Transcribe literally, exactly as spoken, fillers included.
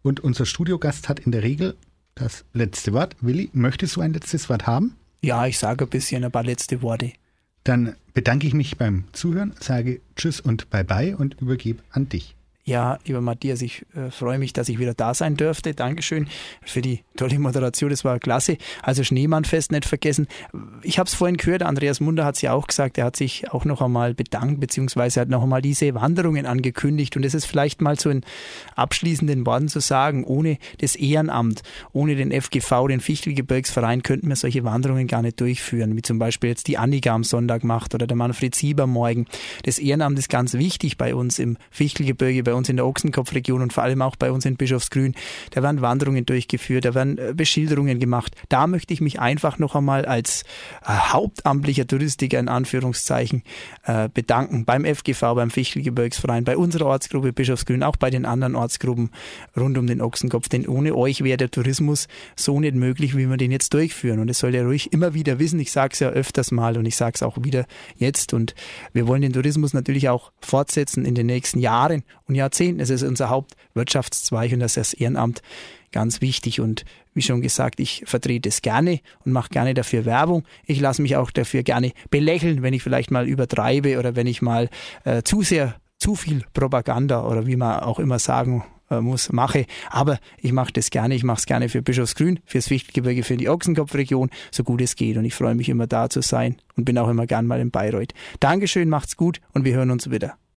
Und unser Studiogast hat in der Regel das letzte Wort. Willi, möchtest du ein letztes Wort haben? Ja, ich sage ein bisschen ein paar letzte Worte. Dann bedanke ich mich beim Zuhören, sage Tschüss und Bye-bye und übergebe an dich. Ja, lieber Matthias, ich äh, freue mich, dass ich wieder da sein dürfte. Dankeschön für die tolle Moderation, das war klasse. Also Schneemannfest nicht vergessen. Ich habe es vorhin gehört, Andreas Munder hat es ja auch gesagt, er hat sich auch noch einmal bedankt, beziehungsweise hat noch einmal diese Wanderungen angekündigt. Und es ist vielleicht mal so in abschließenden Worten zu sagen, ohne das Ehrenamt, ohne den F G V, den Fichtelgebirgsverein, könnten wir solche Wanderungen gar nicht durchführen, wie zum Beispiel jetzt die Annika am Sonntag macht oder der Manfred Sieber morgen. Das Ehrenamt ist ganz wichtig bei uns im Fichtelgebirge, bei uns in der Ochsenkopfregion und vor allem auch bei uns in Bischofsgrün. Da werden Wanderungen durchgeführt, da werden Beschilderungen gemacht. Da möchte ich mich einfach noch einmal als äh, hauptamtlicher Touristiker in Anführungszeichen äh, bedanken. Beim F G V, beim Fichtelgebirgsverein, bei unserer Ortsgruppe Bischofsgrün, auch bei den anderen Ortsgruppen rund um den Ochsenkopf. Denn ohne euch wäre der Tourismus so nicht möglich, wie wir den jetzt durchführen. Und das soll ihr ruhig immer wieder wissen. Ich sage es ja öfters mal und ich sage es auch wieder jetzt. Und wir wollen den Tourismus natürlich auch fortsetzen in den nächsten Jahren und Jahrzehnten. Es ist unser Hauptwirtschaftszweig und das ist das Ehrenamt ganz wichtig. Und wie schon gesagt, ich vertrete es gerne und mache gerne dafür Werbung. Ich lasse mich auch dafür gerne belächeln, wenn ich vielleicht mal übertreibe oder wenn ich mal äh, zu sehr, zu viel Propaganda oder wie man auch immer sagen äh, muss, mache. Aber ich mache das gerne. Ich mache es gerne für Bischofsgrün, fürs Fichtelgebirge, für die Ochsenkopfregion, so gut es geht. Und ich freue mich immer da zu sein und bin auch immer gern mal in Bayreuth. Dankeschön, macht's gut und wir hören uns wieder.